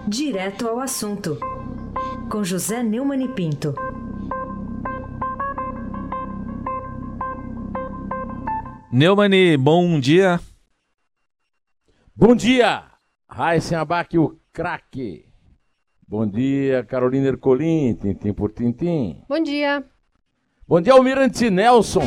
Direto ao assunto, com José Neumann e Pinto. Neumann, bom dia. Bom dia, Raíssen Abac, o craque. Bom dia, Carolina Ercolim, tintim por tintim. Bom dia. Bom dia, Almirante Nelson.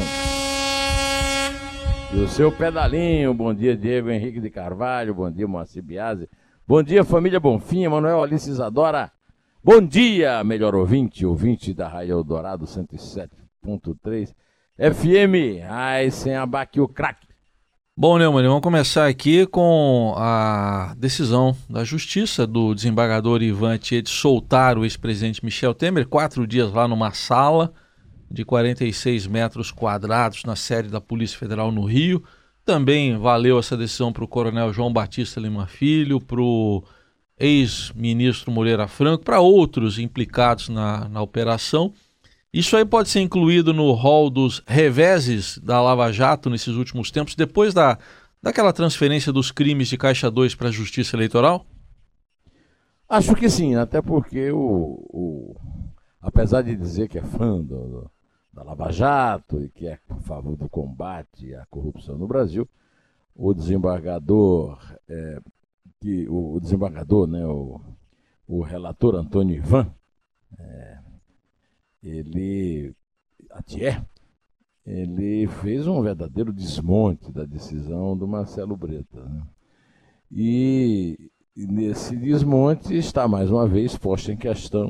E o seu pedalinho. Bom dia, Diego Henrique de Carvalho. Bom dia, Moacir Biasi. Bom dia, família Bonfim, Emanuel Alice Isadora. Bom dia, melhor ouvinte da Rádio Eldorado 107.3 FM. Raíssen Abac, o craque. Bom, Neumann, vamos começar aqui com a decisão da Justiça do desembargador Ivan Attieh de soltar o ex-presidente Michel Temer, 4 dias lá numa sala de 46 metros quadrados na sede da Polícia Federal no Rio. Também valeu essa decisão para o coronel João Batista Lima Filho, para o ex-ministro Moreira Franco, para outros implicados na operação. Isso aí pode ser incluído no rol dos reveses da Lava Jato nesses últimos tempos, depois daquela transferência dos crimes de Caixa 2 para a Justiça Eleitoral? Acho que sim, até porque apesar de dizer que é fã da Lava Jato e que é a favor do combate à corrupção no Brasil, o desembargador, o relator Antônio Ivan, Attieh, ele fez um verdadeiro desmonte da decisão do Marcelo Bretas, né? E nesse desmonte está mais uma vez posto em questão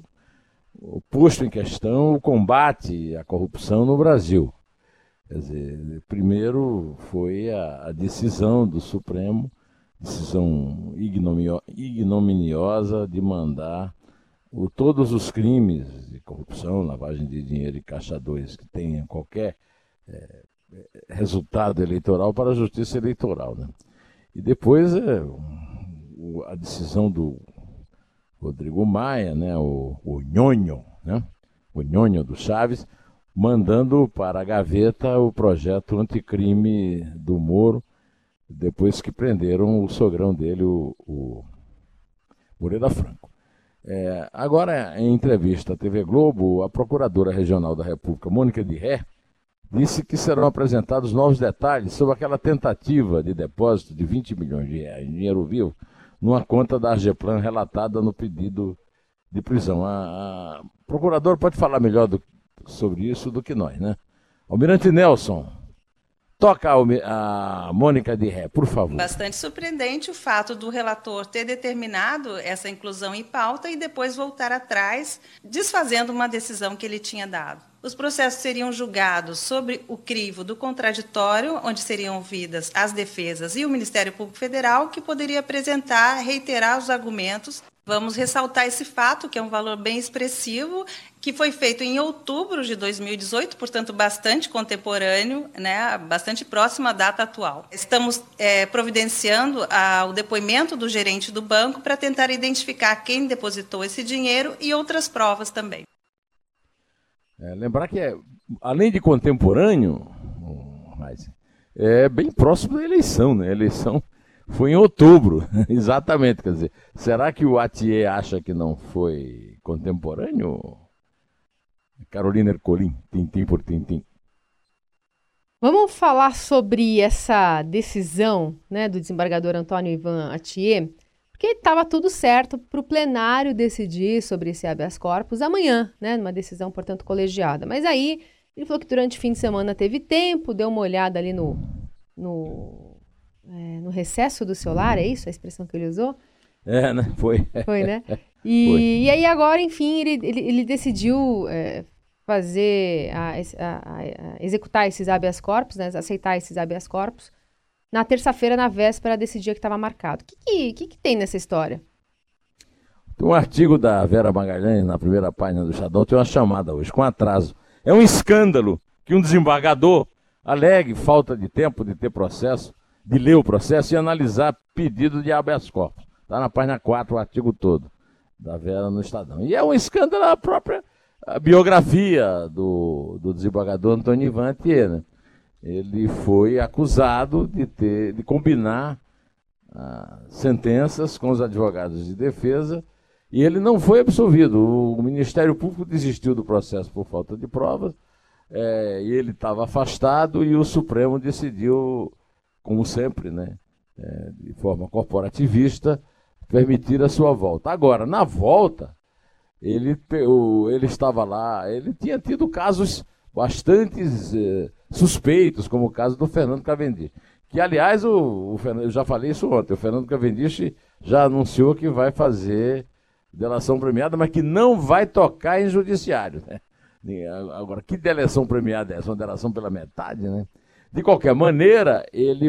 o combate à corrupção no Brasil. Quer dizer, primeiro foi a decisão do Supremo, decisão ignominiosa de mandar todos os crimes de corrupção, lavagem de dinheiro e Caixa 2 que tenham qualquer resultado eleitoral para a Justiça Eleitoral, né? E depois a decisão do Rodrigo Maia, né, o Nhonho, né, o Nhonho do Chaves, mandando para a gaveta o projeto anticrime do Moro, depois que prenderam o sogrão dele, o Moreira Franco. Agora, em entrevista à TV Globo, a Procuradora Regional da República, Mônica de Ré, disse que serão apresentados novos detalhes sobre aquela tentativa de depósito de 20 milhões de reais em dinheiro vivo numa conta da AGEPLAN relatada no pedido de prisão. A Procuradora pode falar melhor sobre isso do que nós, né? Almirante Nelson, toca a Mônica de Ré, por favor. Bastante surpreendente o fato do relator ter determinado essa inclusão em pauta e depois voltar atrás, desfazendo uma decisão que ele tinha dado. Os processos seriam julgados sobre o crivo do contraditório, onde seriam ouvidas as defesas e o Ministério Público Federal, que poderia apresentar, reiterar os argumentos. Vamos ressaltar esse fato, que é um valor bem expressivo, que foi feito em outubro de 2018, portanto, bastante contemporâneo, né, bastante próximo à data atual. Estamos providenciando o depoimento do gerente do banco para tentar identificar quem depositou esse dinheiro e outras provas também. Lembrar que, além de contemporâneo, é bem próximo da eleição, né? A eleição foi em outubro, exatamente. Quer dizer, será que o Attieh acha que não foi contemporâneo? Carolina Ercolim, tintim por tintim. Vamos falar sobre essa decisão, né, do desembargador Antônio Ivan Attieh, porque estava tudo certo para o plenário decidir sobre esse habeas corpus amanhã, né, numa decisão, portanto, colegiada. Mas aí ele falou que durante o fim de semana teve tempo, deu uma olhada ali no recesso do celular, é isso a expressão que ele usou? Né? Foi. Foi, né? E aí agora, enfim, ele decidiu executar esses habeas corpus, né, aceitar esses habeas corpus, na terça-feira, na véspera desse dia que estava marcado. O que tem nessa história? Tem um artigo da Vera Magalhães, na primeira página do Estadão, tem uma chamada hoje, com atraso. É um escândalo que um desembargador alegue falta de tempo de ter processo, de ler o processo e analisar pedido de habeas corpus. Está na página 4 o artigo todo da Vera no Estadão. E é um escândalo a própria biografia do desembargador Antônio Ivan Attieh, né? Ele foi acusado de combinar sentenças com os advogados de defesa E ele não foi absolvido. O Ministério Público desistiu do processo por falta de provas, e ele estava afastado e o Supremo decidiu, como sempre, né, de forma corporativista, permitir a sua volta. Agora, na volta, ele estava lá, ele tinha tido casos bastante suspeitos, como o caso do Fernando Cavendish. Que, aliás, eu já falei isso ontem, o Fernando Cavendish já anunciou que vai fazer delação premiada, mas que não vai tocar em judiciário, né? Agora, que delação premiada é essa? Uma delação pela metade, né? De qualquer maneira, ele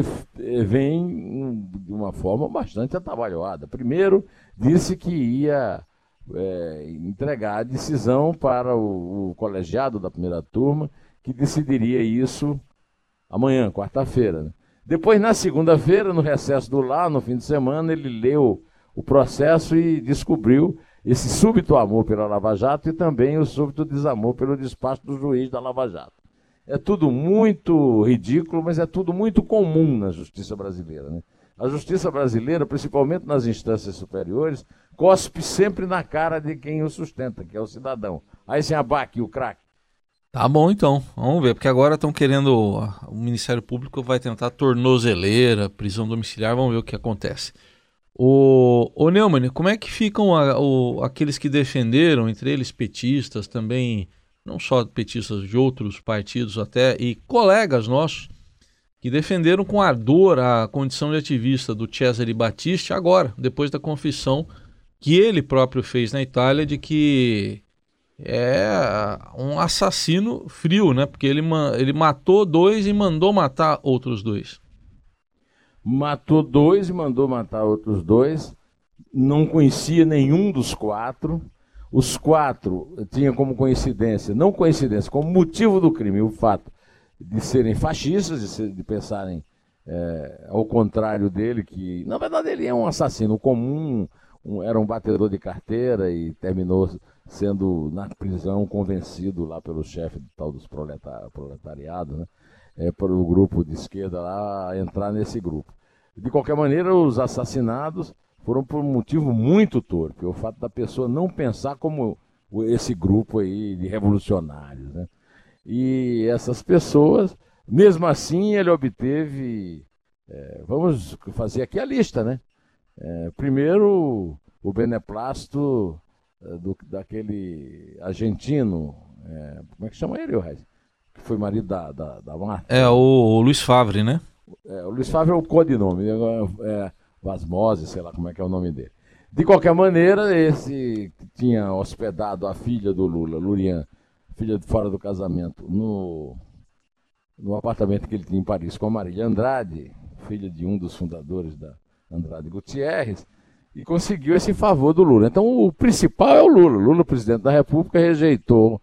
vem de uma forma bastante atabalhoada. Primeiro, disse que ia entregar a decisão para o colegiado da primeira turma, que decidiria isso amanhã, quarta-feira, né? Depois, na segunda-feira, no recesso do lar, no fim de semana, ele leu o processo e descobriu esse súbito amor pela Lava Jato e também o súbito desamor pelo despacho do juiz da Lava Jato. É tudo muito ridículo, mas é tudo muito comum na justiça brasileira, né? A justiça brasileira, principalmente nas instâncias superiores, cospe sempre na cara de quem o sustenta, que é o cidadão. Aí sem abaque o craque. Tá bom, então. Vamos ver, porque agora estão querendo... O Ministério Público vai tentar tornozeleira, prisão domiciliar, vamos ver o que acontece. O Neumann, como é que ficam aqueles que defenderam, entre eles petistas também, não só petistas de outros partidos até, e colegas nossos, que defenderam com ardor a condição de ativista do Cesare Battisti agora, depois da confissão que ele próprio fez na Itália de que é um assassino frio, né? Porque ele matou 2 e mandou matar outros 2. Matou 2 e mandou matar outros 2. Não conhecia nenhum dos 4. Os 4 tinham como coincidência, não coincidência, como motivo do crime, o fato de serem fascistas, de pensarem ao contrário dele, que na verdade ele é um assassino comum, era um batedor de carteira e terminou sendo na prisão convencido lá pelo chefe do tal dos proletariado, né? Para o grupo de esquerda lá entrar nesse grupo. De qualquer maneira, os assassinados foram por um motivo muito torpe, o fato da pessoa não pensar como esse grupo aí de revolucionários, né? E essas pessoas, mesmo assim, ele obteve... vamos fazer aqui a lista, né? Primeiro, o beneplácito daquele argentino, como é que chama ele, Reis? Que foi marido da Marta. O Luiz Favre, né? O Luiz Favre é o codinome, Vasmose, sei lá como é que é o nome dele. De qualquer maneira, esse que tinha hospedado a filha do Lula, Lurian, filha de fora do casamento, no apartamento que ele tinha em Paris com a Marília Andrade, filha de um dos fundadores da Andrade Gutierrez, e conseguiu esse favor do Lula. Então o principal é o Lula. Lula, presidente da República, rejeitou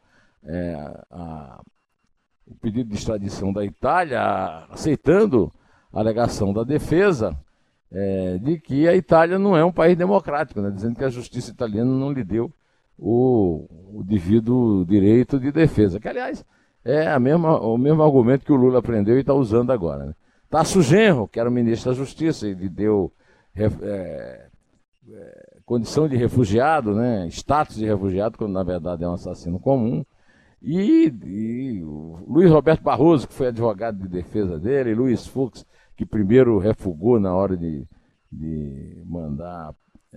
o pedido de extradição da Itália, aceitando a alegação da defesa de que a Itália não é um país democrático, né? Dizendo que a justiça italiana não lhe deu o devido direito de defesa, que aliás é o mesmo argumento que o Lula aprendeu e está usando agora, né? Tasso Genro, que era o ministro da Justiça, ele deu condição de refugiado, né? Status de refugiado, quando na verdade é um assassino comum. E o Luiz Roberto Barroso, que foi advogado de defesa dele, Luiz Fux, que primeiro refugou na hora de mandar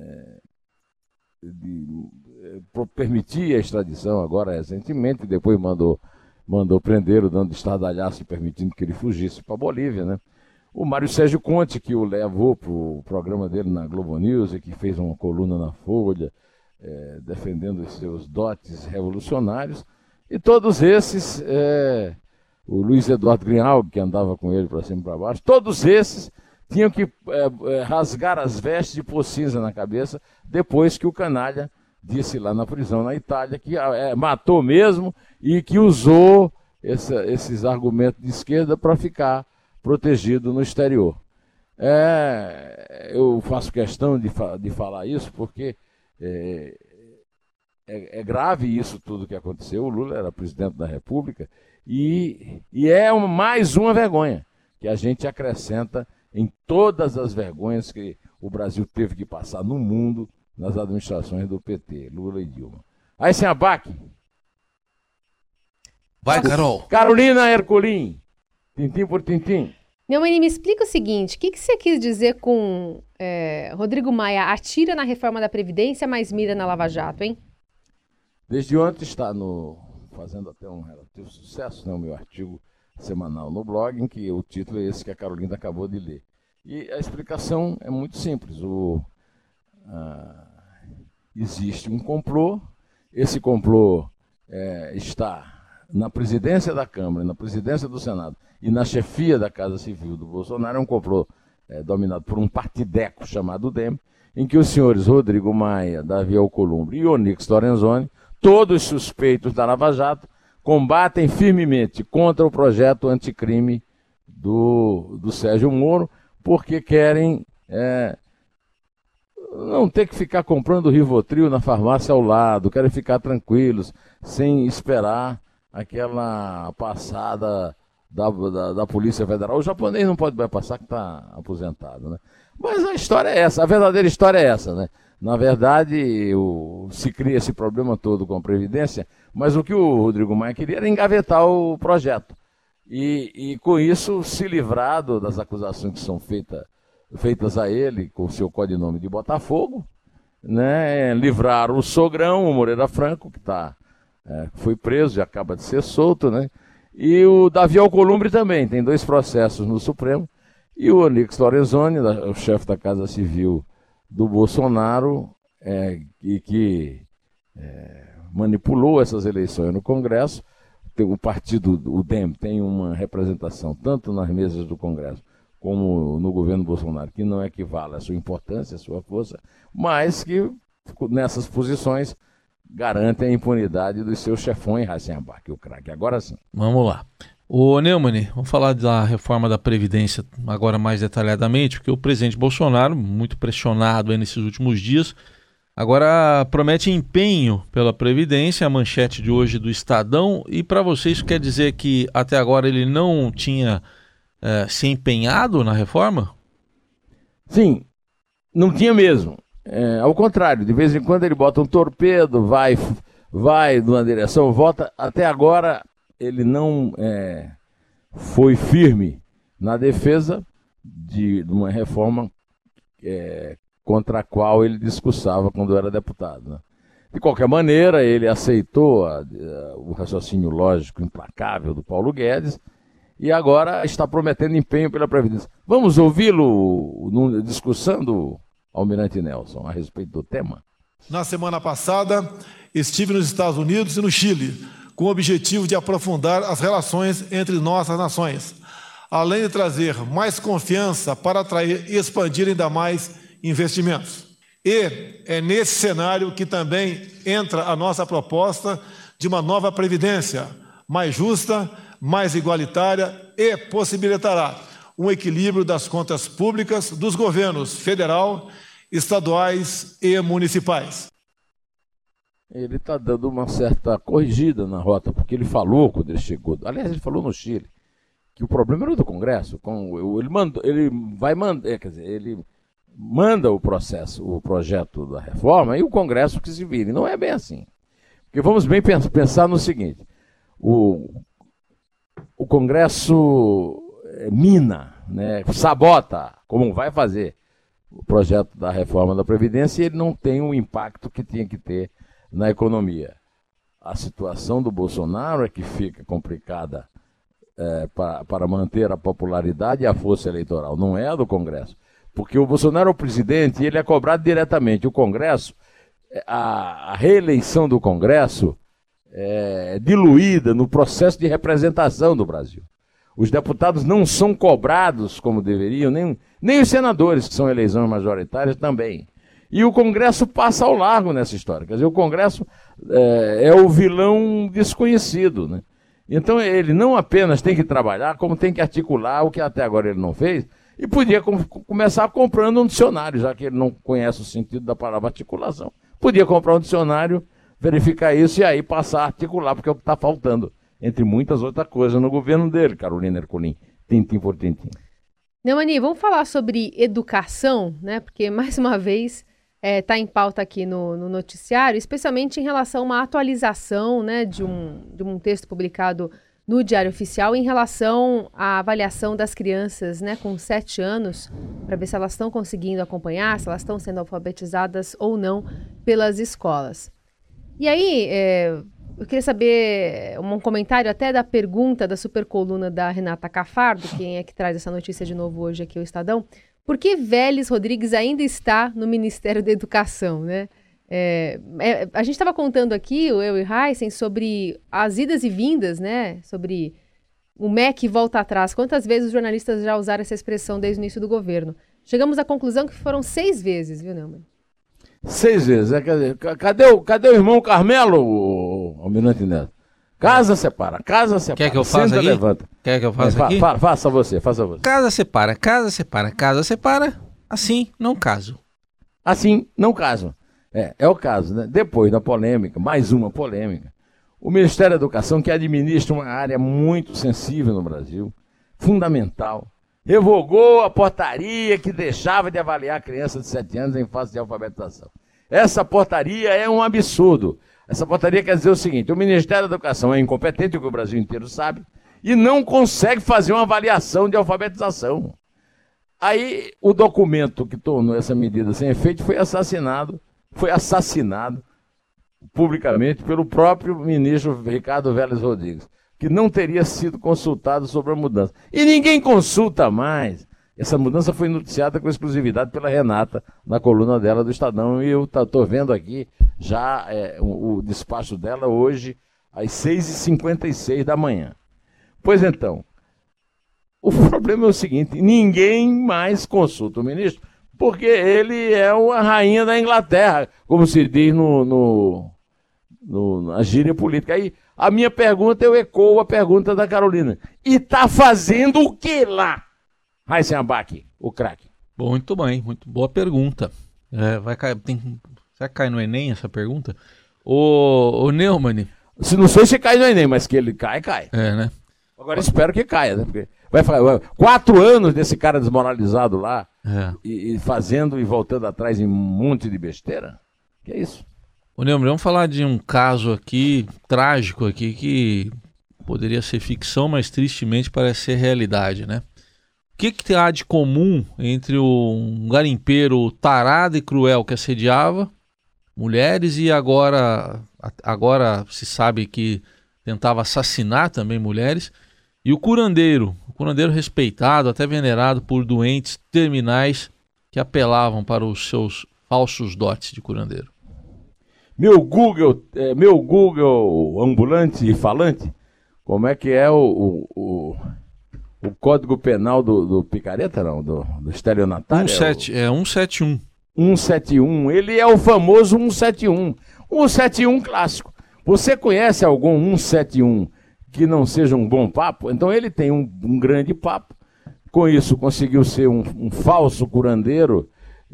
permitir a extradição agora recentemente, depois mandou prender, dando estardalhaço e permitindo que ele fugisse para a Bolívia, né? O Mário Sérgio Conte, que o levou para o programa dele na Globo News e que fez uma coluna na Folha, defendendo os seus dotes revolucionários. E todos esses, o Luiz Eduardo Grimaldi, que andava com ele para cima e para baixo, todos esses tinham que rasgar as vestes e pôr cinza na cabeça depois que o canalha disse lá na prisão na Itália que matou mesmo e que usou esses argumentos de esquerda para ficar protegido no exterior. Eu faço questão de falar isso porque é grave isso tudo que aconteceu. O Lula era presidente da República e é mais uma vergonha que a gente acrescenta em todas as vergonhas que o Brasil teve que passar no mundo nas administrações do PT, Lula e Dilma. Aí sem abaque. Vai, Carol. Carolina Ercolim, tintim por tintim. Neumann, me explica o seguinte, o que você quis dizer com Rodrigo Maia atira na reforma da Previdência, mas mira na Lava Jato, hein? Desde ontem está fazendo até um relativo sucesso, né, o meu artigo semanal no blog, em que o título é esse que a Carolina acabou de ler. E a explicação é muito simples. Existe um complô, esse complô está na presidência da Câmara, na presidência do Senado e na chefia da Casa Civil do Bolsonaro. É um complô dominado por um partideco chamado DEM, em que os senhores Rodrigo Maia, Davi Alcolumbre e Onyx Lorenzoni, todos suspeitos da Lava Jato, combatem firmemente contra o projeto anticrime do Sérgio Moro, porque querem não ter que ficar comprando Rivotril na farmácia ao lado, querem ficar tranquilos, sem esperar aquela passada da Polícia Federal. O japonês não pode mais passar, que está aposentado, né? Mas a história é essa, a verdadeira história é essa, né? Na verdade, se cria esse problema todo com a Previdência, mas o que o Rodrigo Maia queria era engavetar o projeto. E com isso, se livrar das acusações que são feitas a ele, com o seu codinome de Botafogo, né? Livrar o sogrão, o Moreira Franco, que foi preso e acaba de ser solto, né? E o Davi Alcolumbre também, tem 2 processos no Supremo, e o Onyx Lorenzoni, o chefe da Casa Civil do Bolsonaro, que manipulou essas eleições no Congresso. O partido, o DEM, tem uma representação tanto nas mesas do Congresso como no governo Bolsonaro, que não equivale à sua importância, à sua força, mas que nessas posições garantem a impunidade dos seus chefões, Raíssen Abac, o craque. Agora sim. Vamos lá. Ô Neumann, vamos falar da reforma da Previdência agora mais detalhadamente, porque o presidente Bolsonaro, muito pressionado aí nesses últimos dias, agora promete empenho pela Previdência, a manchete de hoje do Estadão. E para vocês quer dizer que até agora ele não tinha se empenhado na reforma? Sim, não tinha mesmo. Ao contrário, de vez em quando ele bota um torpedo, vai numa direção, volta. Até agora ele não foi firme na defesa de uma reforma contra a qual ele discursava quando era deputado, né? De qualquer maneira, ele aceitou o raciocínio lógico implacável do Paulo Guedes e agora está prometendo empenho pela Previdência. Vamos ouvi-lo discursando, Almirante Nelson, a respeito do tema? Na semana passada, estive nos Estados Unidos e no Chile, com o objetivo de aprofundar as relações entre nossas nações, além de trazer mais confiança para atrair e expandir ainda mais investimentos. E é nesse cenário que também entra a nossa proposta de uma nova Previdência, mais justa, mais igualitária e possibilitará um equilíbrio das contas públicas dos governos federal, estaduais e municipais. Ele está dando uma certa corrigida na rota, porque ele falou quando ele chegou, aliás, ele falou no Chile, que o problema era do Congresso. Ele manda o projeto da reforma, e o Congresso que se vire. Não é bem assim. Porque vamos bem pensar no seguinte: o Congresso mina, né, sabota, como vai fazer o projeto da reforma da Previdência, e ele não tem o impacto que tinha que ter na economia. A situação do Bolsonaro é que fica complicada para manter a popularidade e a força eleitoral, não é a do Congresso. Porque o Bolsonaro é o presidente e ele é cobrado diretamente. O Congresso, a reeleição do Congresso é diluída no processo de representação do Brasil. Os deputados não são cobrados como deveriam, nem os senadores, que são eleições majoritárias, também. E o Congresso passa ao largo nessa história. Quer dizer, o Congresso é o vilão desconhecido, né? Então ele não apenas tem que trabalhar, como tem que articular o que até agora ele não fez. E podia começar comprando um dicionário, já que ele não conhece o sentido da palavra articulação. Podia comprar um dicionário, verificar isso e aí passar a articular, porque é o que está faltando, entre muitas outras coisas, no governo dele, Carolina Ercolim, tintim por tintim. Neumann, vamos falar sobre educação, né? Porque, mais uma vez, está em pauta aqui no noticiário, especialmente em relação a uma atualização, né, de um texto publicado no Diário Oficial em relação à avaliação das crianças, né, com 7 anos, para ver se elas estão conseguindo acompanhar, se elas estão sendo alfabetizadas ou não pelas escolas. E aí, eu queria saber um comentário até da pergunta da supercoluna da Renata Cafardo, quem é que traz essa notícia de novo hoje aqui, o Estadão. Por que Vélez Rodrigues ainda está no Ministério da Educação, né? A gente estava contando aqui, eu e Heisen, sobre as idas e vindas, né? Sobre o MEC volta atrás. Quantas vezes os jornalistas já usaram essa expressão desde o início do governo? Chegamos à conclusão que foram 6 vezes, viu, Neumann? 6 vezes. Cadê o irmão Carmelo, o Almirante Neto? Casa separa. Quer que eu faça aqui? Levanta. Quer que eu faça aqui? Faça você. Casa separa. Assim, não caso. Assim, não caso. É o caso, né? Depois da polêmica, mais uma polêmica, o Ministério da Educação, que administra uma área muito sensível no Brasil, fundamental, revogou a portaria que deixava de avaliar a criança de 7 anos em fase de alfabetização. Essa portaria é um absurdo. Essa portaria quer dizer o seguinte: o Ministério da Educação é incompetente, o que o Brasil inteiro sabe, e não consegue fazer uma avaliação de alfabetização. Aí o documento que tornou essa medida sem efeito foi assassinado publicamente pelo próprio ministro Ricardo Vélez Rodrigues, que não teria sido consultado sobre a mudança. E ninguém consulta mais. Essa mudança foi noticiada com exclusividade pela Renata, na coluna dela do Estadão, e eu estou vendo aqui já o despacho dela hoje, às 6h56 da manhã. Pois então, o problema é o seguinte: ninguém mais consulta o ministro, porque ele é a rainha da Inglaterra, como se diz na gíria política. Aí a minha pergunta, eu ecoo a pergunta da Carolina. E está fazendo o que lá? Heisen Abac, o craque. Muito bem, muito boa pergunta. Será que cai no Enem essa pergunta? O Neumann. Não sei se cai no Enem, mas que ele cai. Né? Agora espero que caia, né? Porque vai falar 4 anos desse cara desmoralizado lá, e fazendo e voltando atrás em um monte de besteira. Que é isso? Ô Neumann, vamos falar de um caso aqui, trágico aqui, que poderia ser ficção, mas tristemente parece ser realidade, né? O que há de comum entre um garimpeiro tarado e cruel que assediava mulheres e agora se sabe que tentava assassinar também mulheres, e o curandeiro respeitado, até venerado por doentes terminais que apelavam para os seus falsos dotes de curandeiro? Meu Google ambulante e falante, como é que é o Código Penal do picareta, não? Do estelionatário? 171. 171, ele é o famoso 171. 171 clássico. Você conhece algum 171 que não seja um bom papo? Então ele tem um grande papo. Com isso conseguiu ser um falso curandeiro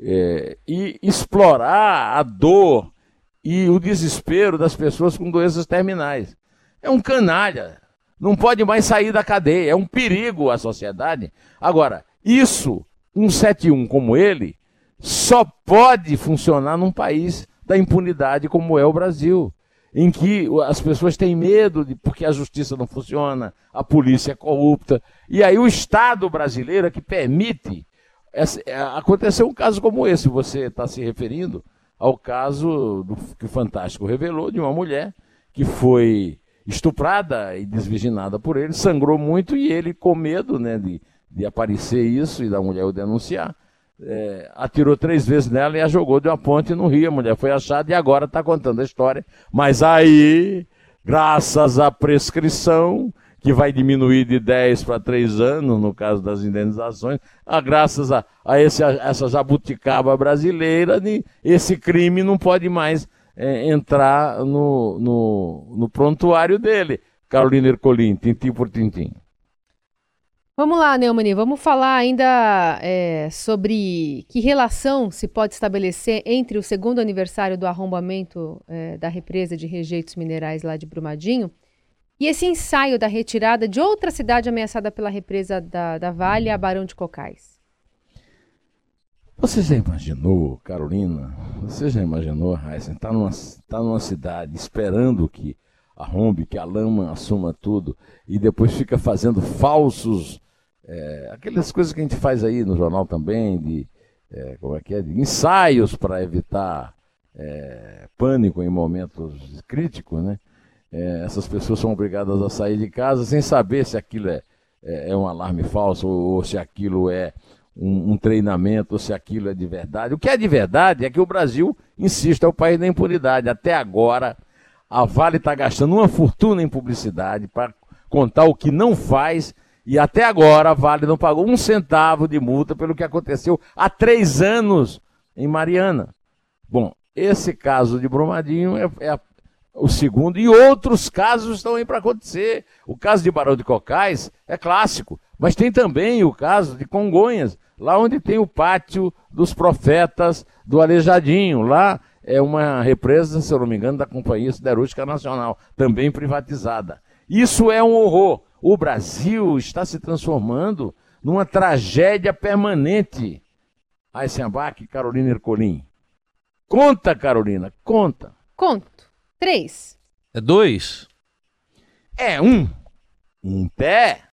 e explorar a dor e o desespero das pessoas com doenças terminais. É um canalha. Não pode mais sair da cadeia, é um perigo à sociedade. Agora, 171 como ele, só pode funcionar num país da impunidade como é o Brasil, em que as pessoas têm medo porque a justiça não funciona, a polícia é corrupta, e aí o Estado brasileiro é que permite. Aconteceu um caso como esse, você está se referindo ao caso que o Fantástico revelou, de uma mulher que foi estuprada e desvirginada por ele, sangrou muito, e ele, com medo, né, de aparecer isso e da mulher o denunciar, atirou 3 vezes nela e a jogou de uma ponte no rio. A mulher foi achada e agora está contando a história. Mas aí, graças à prescrição, que vai diminuir de 10 para 3 anos, no caso das indenizações, graças a essa jabuticaba brasileira, esse crime não pode mais entrar no prontuário dele. Carolina Ercolim, tintim por tintim. Vamos lá, Neumann, vamos falar ainda sobre que relação se pode estabelecer entre o 2º aniversário do arrombamento da represa de rejeitos minerais lá de Brumadinho e esse ensaio da retirada de outra cidade ameaçada pela represa da Vale, a Barão de Cocais. Você já imaginou, Carolina? Você já imaginou, Raíssa? Tá numa cidade esperando que arrombe, que a lama assuma tudo e depois fica fazendo falsos, aquelas coisas que a gente faz aí no jornal também, de ensaios para evitar pânico em momentos críticos, né? Essas pessoas são obrigadas a sair de casa sem saber se aquilo é um alarme falso ou se aquilo é um treinamento, ou se aquilo é de verdade. O que é de verdade é que o Brasil, insisto, é o país da impunidade. Até agora, a Vale está gastando uma fortuna em publicidade para contar o que não faz, e até agora a Vale não pagou 1 centavo de multa pelo que aconteceu há 3 anos em Mariana. Bom, esse caso de Brumadinho é o segundo, e outros casos estão aí para acontecer. O caso de Barão de Cocais é clássico, mas tem também o caso de Congonhas, lá onde tem o Pátio dos Profetas do Aleijadinho. Lá é uma represa, se eu não me engano, da Companhia Siderúrgica Nacional, também privatizada. Isso é um horror. O Brasil está se transformando numa tragédia permanente. Raíssa Abac, Carolina Ercolim. Conta, Carolina, conta. Conto. 3. É 2? É 1. Em pé.